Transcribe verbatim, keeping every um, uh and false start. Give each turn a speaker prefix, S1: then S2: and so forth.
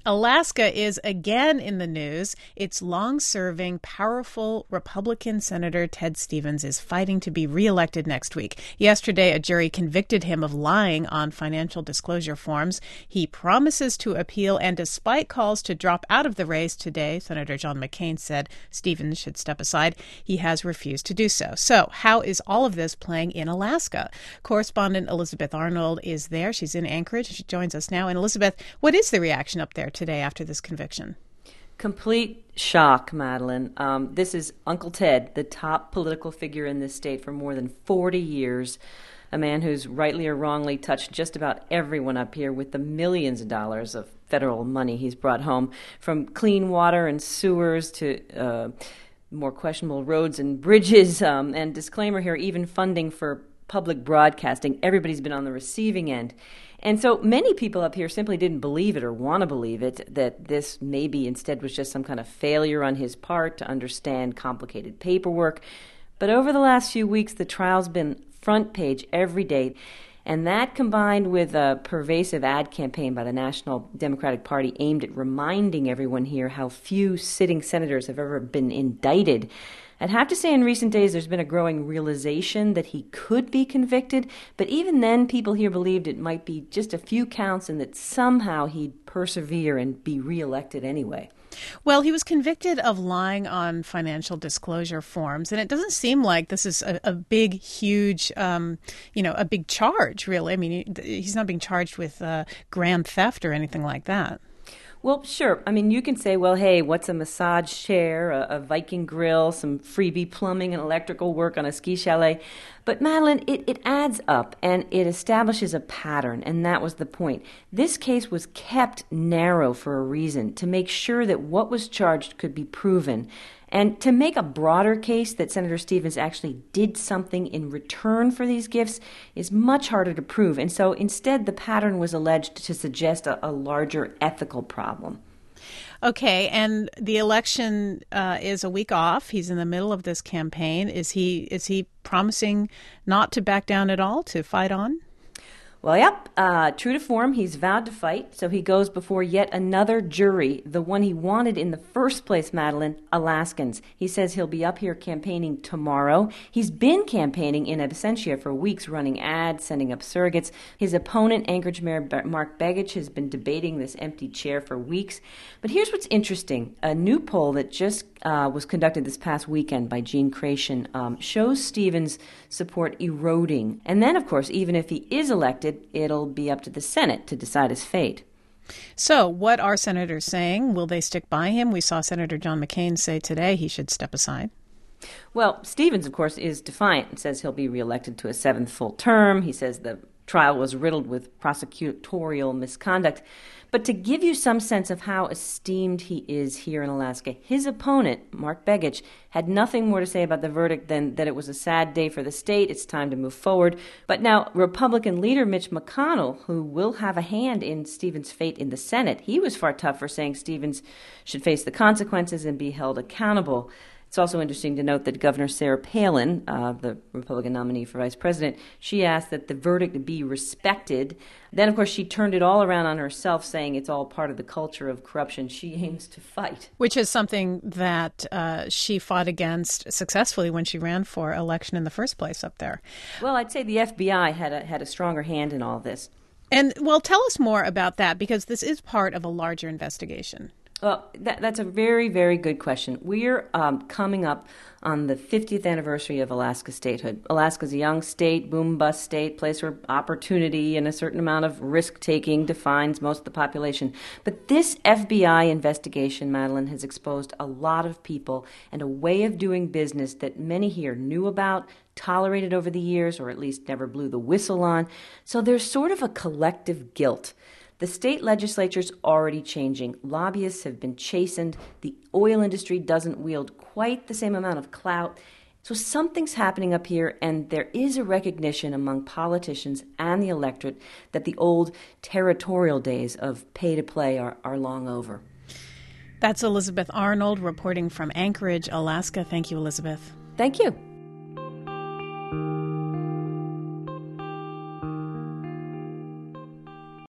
S1: Alaska is again in the news. Its long-serving, powerful Republican Senator Ted Stevens is fighting to be reelected next week. Yesterday, a jury convicted him of lying on financial disclosure forms. He promises to appeal, and despite calls to drop out of the race today, Senator John McCain said Stevens should step aside. He has refused to do so. So how is all of this playing in Alaska? Correspondent Elizabeth Arnold is there. She's in Anchorage. She joins us now. And Elizabeth, what is the reaction up there today after this conviction?
S2: Complete shock, Madeline. Um, this is Uncle Ted, the top political figure in this state for more than forty years, a man who's rightly or wrongly touched just about everyone up here with the millions of dollars of federal money he's brought home, from clean water and sewers to uh, more questionable roads and bridges. Um, and disclaimer here, even funding for public broadcasting. Everybody's been on the receiving end. And so many people up here simply didn't believe it or want to believe it, that this maybe instead was just some kind of failure on his part to understand complicated paperwork. But over the last few weeks, the trial's been front page every day. And that, combined with a pervasive ad campaign by the National Democratic Party aimed at reminding everyone here how few sitting senators have ever been indicted, I'd have to say in recent days there's been a growing realization that he could be convicted, but even then people here believed it might be just a few counts and that somehow he'd persevere and be reelected anyway.
S1: Well, he was convicted of lying on financial disclosure forms, and it doesn't seem like this is a, a big, huge, um, you know, a big charge, really. I mean, he, he's not being charged with uh, grand theft or anything like that.
S2: Well, sure. I mean, you can say, well, hey, what's a massage chair, a, a Viking grill, some freebie plumbing and electrical work on a ski chalet? But, Madeline, it, it adds up and it establishes a pattern, and that was the point. This case was kept narrow for a reason, to make sure that what was charged could be proven. And to make a broader case that Senator Stevens actually did something in return for these gifts is much harder to prove. And so instead, the pattern was alleged to suggest a, a larger ethical problem.
S1: Okay, and the election uh, is a week off. He's in the middle of this campaign. Is he is he promising not to back down at all, to fight on?
S2: Well, yep, uh, true to form, he's vowed to fight, so he goes before yet another jury, the one he wanted in the first place, Madeline, Alaskans. He says he'll be up here campaigning tomorrow. He's been campaigning in absentia for weeks, running ads, sending up surrogates. His opponent, Anchorage Mayor Mark Begich, has been debating this empty chair for weeks. But here's what's interesting. A new poll that just uh, was conducted this past weekend by Gene Creation um, shows Stevens' support eroding. And then, of course, even if he is elected, it'll be up to the Senate to decide his fate.
S1: So what are senators saying? Will they stick by him? We saw Senator John McCain say today he should step aside.
S2: Well, Stevens, of course, is defiant and says he'll be reelected to a seventh full term. He says the trial was riddled with prosecutorial misconduct. But to give you some sense of how esteemed he is here in Alaska, his opponent, Mark Begich, had nothing more to say about the verdict than that it was a sad day for the state, it's time to move forward. But now Republican leader Mitch McConnell, who will have a hand in Stevens' fate in the Senate, he was far tougher, saying Stevens should face the consequences and be held accountable. It's also interesting to note that Governor Sarah Palin, uh, the Republican nominee for vice president, she asked that the verdict be respected. Then, of course, she turned it all around on herself, saying it's all part of the culture of corruption she aims to fight.
S1: Which is something that uh, she fought against successfully when she ran for election in the first place up there.
S2: Well, I'd say the F B I had a, had a stronger hand in all this.
S1: And, well, tell us more about that, because this is part of a larger investigation.
S2: Well, that, that's a very, very good question. We're um, coming up on the fiftieth anniversary of Alaska statehood. Alaska's a young state, boom-bust state, place where opportunity and a certain amount of risk-taking defines most of the population. But this F B I investigation, Madeline, has exposed a lot of people and a way of doing business that many here knew about, tolerated over the years, or at least never blew the whistle on. So there's sort of a collective guilt. The state legislature's already changing. Lobbyists have been chastened. The oil industry doesn't wield quite the same amount of clout. So something's happening up here, and there is a recognition among politicians and the electorate that the old territorial days of pay-to-play are, are long over.
S1: That's Elizabeth Arnold reporting from Anchorage, Alaska. Thank you, Elizabeth.
S2: Thank you.